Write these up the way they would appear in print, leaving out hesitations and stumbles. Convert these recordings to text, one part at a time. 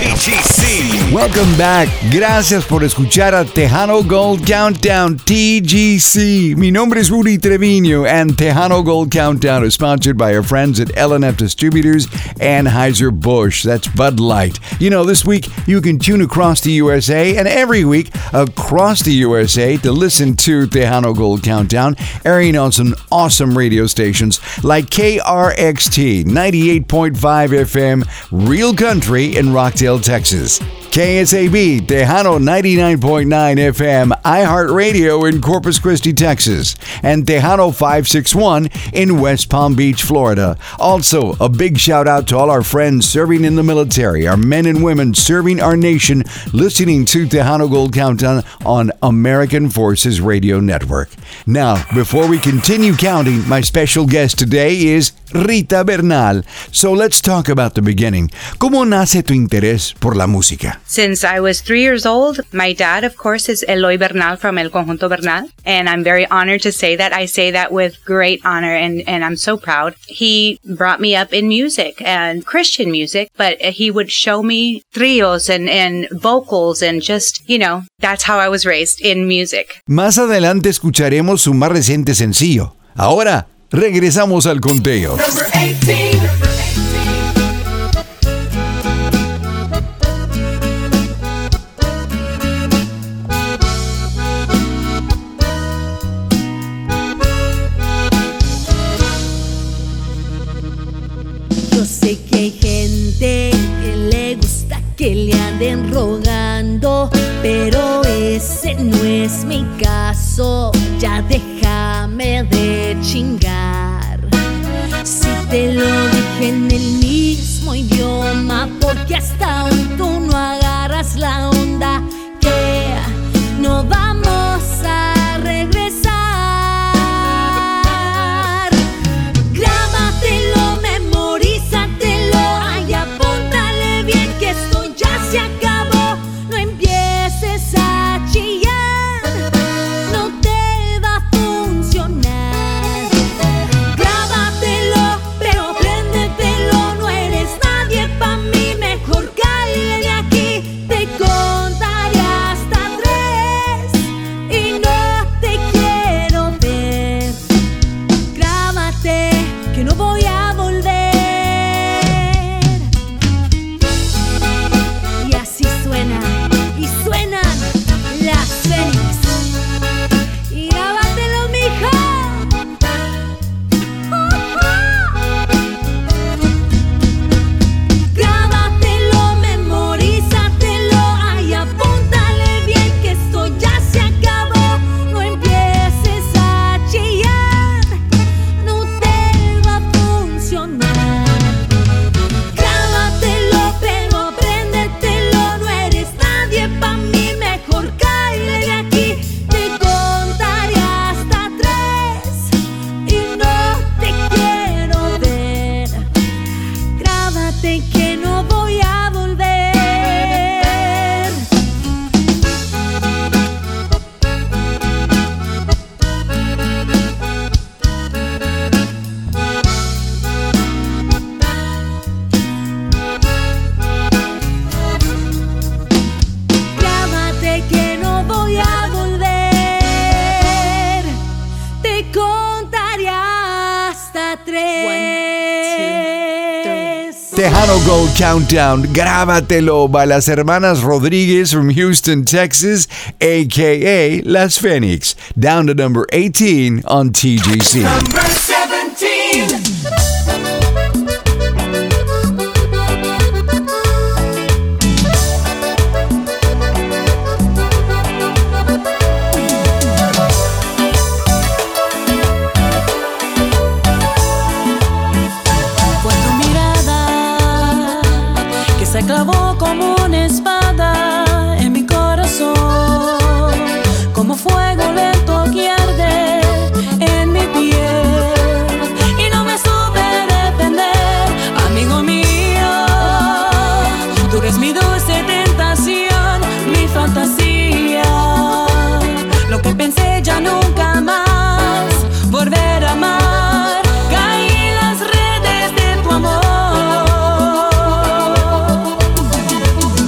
TGC. Welcome back. Gracias por escuchar a Tejano Gold Countdown TGC. Mi nombre es Rudy Treviño, and Tejano Gold Countdown is sponsored by our friends at L&F Distributors, Anheuser-Busch. That's Bud Light. You know, this week you can tune across the USA and every week across the USA to listen to Tejano Gold Countdown, airing on some awesome radio stations like KRXT 98.5 FM, Real Country in Rockdale, Texas. KSAB, Tejano 99.9 FM, iHeartRadio in Corpus Christi, Texas, and Tejano 561 in West Palm Beach, Florida. Also, a big shout out to all our friends serving in the military, our men and women serving our nation, listening to Tejano Gold Countdown on American Forces Radio Network. Now, before we continue counting, my special guest today is Rita Bernal. So let's talk about the beginning. ¿Cómo nace tu interés por la música? Since I was 3 years old, my dad, of course, is Eloy Bernal from El Conjunto Bernal. And I'm very honored to say that. I say that with great honor, and I'm so proud. He brought me up in music and Christian music, but he would show me trios and vocals and just, you know, that's how I was raised in music. Más adelante escucharemos su más reciente sencillo. Ahora, regresamos al conteo. Number 18. Yo sé que hay gente que le gusta que le anden rogando, pero ese no es mi caso. Ya déjame de chingar. Si te lo dije en el mismo idioma, porque hasta aún tú no agarras la onda, que no vamos a regresar. Grábatelo, memorízatelo, ay, apúntale bien que esto ya se acabó. No empieces a chillar, no te va a funcionar. Grábatelo, pero apréndetelo, no eres nadie pa' mí, mejor cállate de aquí. Te contaré hasta 3 y no te quiero ver. Grábate que no voy a volver. Y así suena, y suenan las Fénix. Y grábatelo, mijo. Grábatelo, memorízatelo, ay, apúntale bien que esto ya se acabó. No empieces a chillar, no te va a funcionar. Grábatelo, pero apréndetelo, no eres nadie pa' mí, mejor cállate de aquí. Te contaré hasta 3 y no te quiero ver. Grábate que no voy a volver. Grábate que no voy a volver. Te contaré hasta 3. Tejano Gold Countdown, grábatelo, by las hermanas Rodríguez from Houston, Texas, a.k.a. Las Fénix, down to number 18 on TGC. Number 17. Fue tu mirada que se clavó como una espada en mi corazón, como fuego lento que arde en mi piel, y no me supe defender, amigo mío. Tú eres mi dulce tentación, mi fantasía, lo que pensé ya nunca más volver a amar. Caí en las redes de tu amor.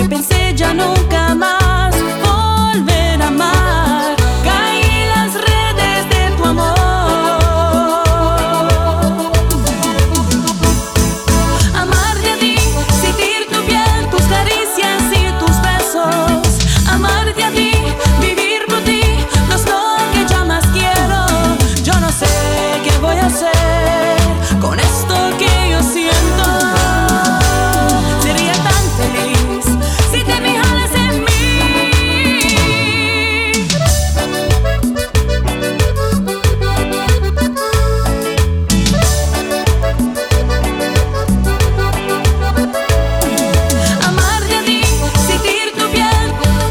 que pensé ya nunca más volver a amar. Caí en las redes de tu amor. Amarte a ti, sentir tu piel, tus caricias y tus besos. Amarte a ti, vivir por ti, no es lo que yo más quiero. Yo no sé qué voy a hacer con esto que yo siento. Sería tan feliz si te fijaras en mí. Amarte a ti, sentir tu piel.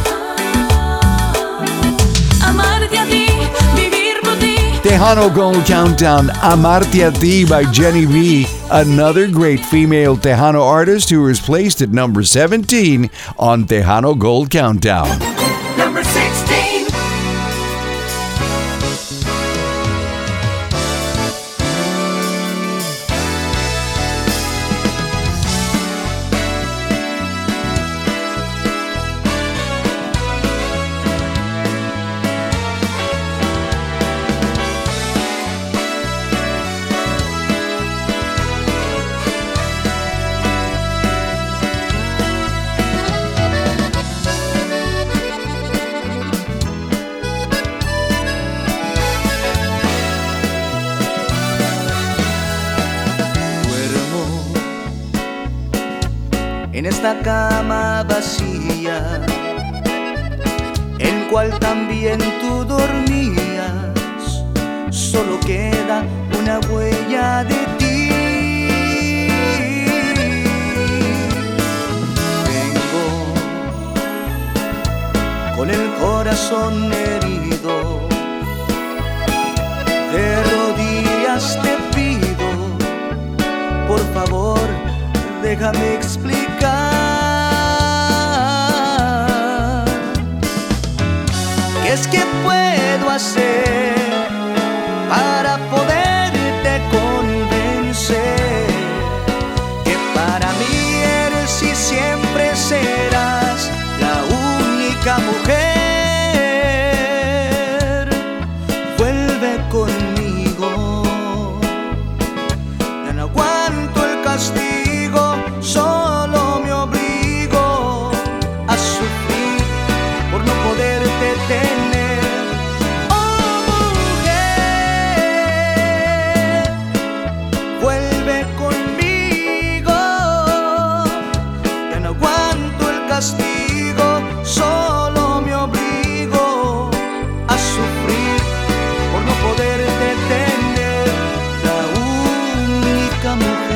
Amarte a ti, vivir por ti. Tejano Gold Countdown, Amarte a Ti by Jenny V, another great female Tejano artist who is placed at number 17 on Tejano Gold Countdown. Number 16. En esta cama vacía, en cual también tú dormías, solo queda una huella de ti. Vengo con el corazón herido, de rodillas te pido, por favor, déjame explicar. ¿Qué es que puedo hacer para poderte convencer que para mí eres y siempre serás la única mujer? Vuelve conmigo, ya no aguanto el castigo, solo me obligo a sufrir por no poderte tener. Oh, mujer, vuelve conmigo, ya no aguanto el castigo, solo me obligo a sufrir por no poderte tener, la única mujer.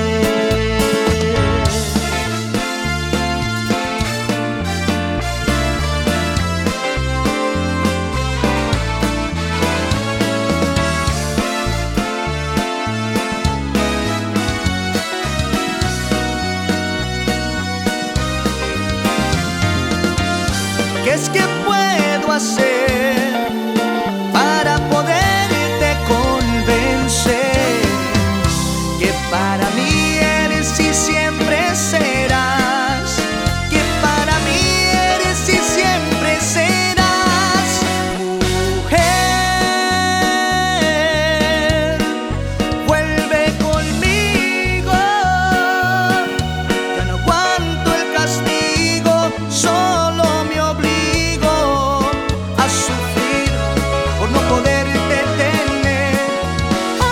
¿Qué es que puedo hacer para poderte convencer que para mí eres y siempre serás, que para mí eres y siempre serás, mujer? Vuelve conmigo, ya no aguanto el castigo, solo me obligo a sufrir por no poderte tener. Oh,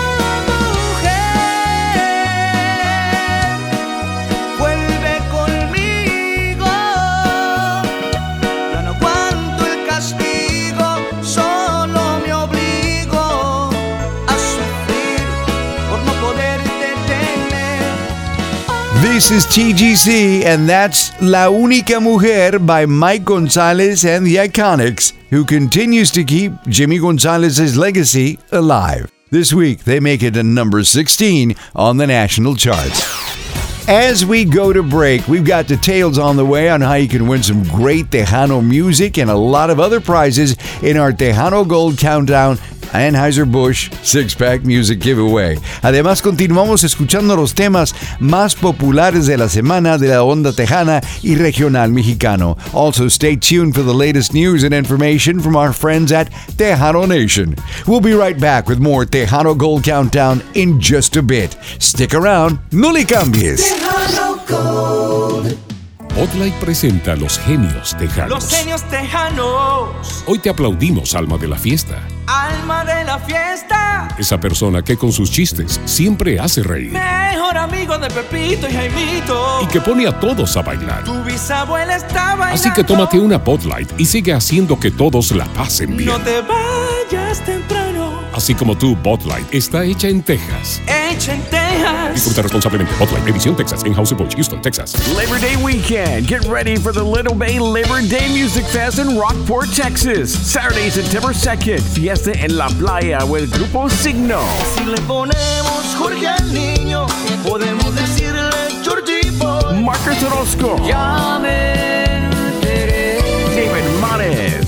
mujer, vuelve conmigo, ya no aguanto el castigo, solo me obligo a sufrir por no poderte tener. This is TGC, and that's La Única Mujer by Mike Gonzalez and the Iconics, who continues to keep Jimmy Gonzalez's legacy alive. This week, they make it to number 16 on the national charts. As we go to break, we've got details on the way on how you can win some great Tejano music and a lot of other prizes in our Tejano Gold Countdown Anheuser-Busch Six-Pack Music Giveaway. Además, continuamos escuchando los temas más populares de la semana de la onda tejana y regional mexicano. Also, stay tuned for the latest news and information from our friends at Tejano Nation. We'll be right back with more Tejano Gold Countdown in just a bit. Stick around, no le cambies. Tejano Gold. Bud Light presenta Los Genios Tejanos. Los genios tejanos, Hoy te aplaudimos, alma de la fiesta. alma de la fiesta, Esa persona que con sus chistes siempre hace reír mejor amigo de Pepito y Jaimito. y que pone a todos a bailar. Tu bisabuela está bailando. Así que tómate una Bud Light y sigue haciendo que todos la pasen bien. No te vayas temprano, Así como tú, Bud Light está hecha en Texas. hecha en Texas. Disfruta responsablemente. Bud Light, edición Texas, en Anheuser-Busch, Houston, Texas. Labor Day weekend. Get ready for the Little Bay Labor Day Music Fest in Rockport, Texas. Saturday, September 2nd. Fiesta en la playa with Grupo Signo. Si le ponemos Jorge al niño, podemos decirle Georgie Boy. Marcus Orozco. Ya me enteré. David Mares.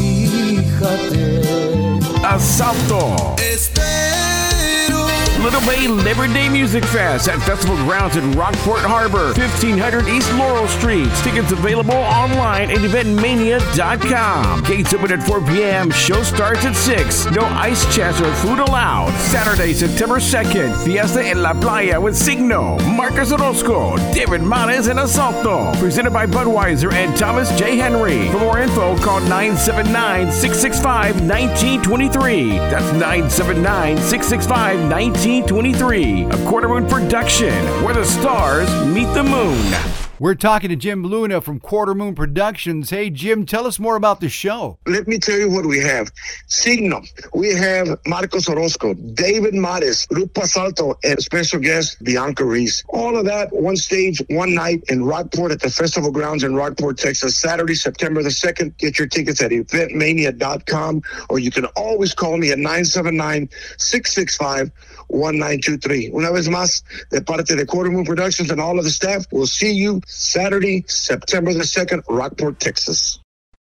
Asalto. Little Bay Labor Day Music Fest at Festival Grounds in Rockport Harbor, 1500 East Laurel Street. Tickets available online at eventmania.com. Gates open at 4 p.m. Show starts at 6. No ice chests or food allowed. Saturday, September 2nd. Fiesta en la Playa with Signo, Marcus Orozco, David Mares, and Asalto. Presented by Budweiser and Thomas J. Henry. For more info, call 979-665-1923. That's 979-665-1923. A Quarter Moon production, where the stars meet the moon. We're talking to Jim Luna from Quarter Moon Productions. Hey, Jim, tell us more about the show. Let me tell you what we have. Signo. We have Marcos Orozco, David Mares, Grupo Asalto, and special guest Bianca Reese. All of that, one stage, one night in Rockport at the Festival Grounds in Rockport, Texas, Saturday, September the 2nd. Get your tickets at eventmania.com, or you can always call me at 979-665-1923. Una vez más, de parte de Quarter Moon Productions and all of the staff, we'll see you Saturday, September the 2nd, Rockport, Texas.